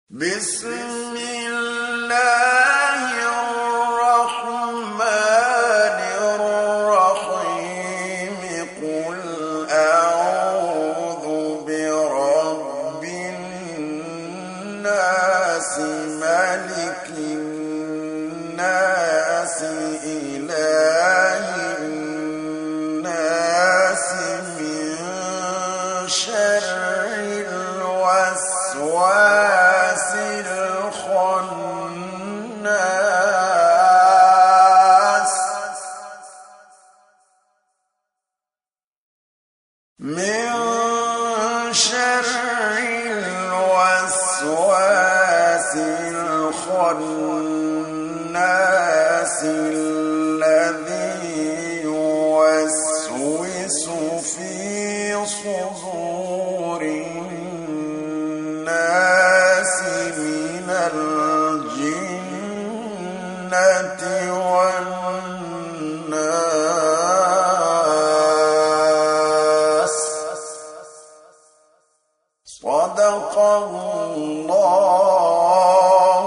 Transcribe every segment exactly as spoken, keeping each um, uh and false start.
بسم الله الرحمن الرحيم قل أعوذ برب الناس ملك الناس إله الناس من شر الوسواس الخناس من شر الوسواس الخناس الذي يوسوس في صدور الناس من الجنة والناس. صدق الله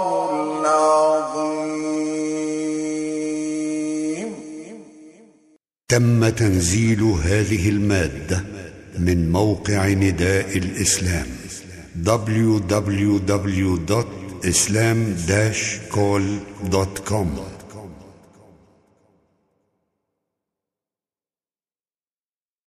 العظيم. تم تنزيل هذه المادة من موقع نداء الإسلام دبليو دبليو دبليو دوت إسلام داش كول دوت كوم.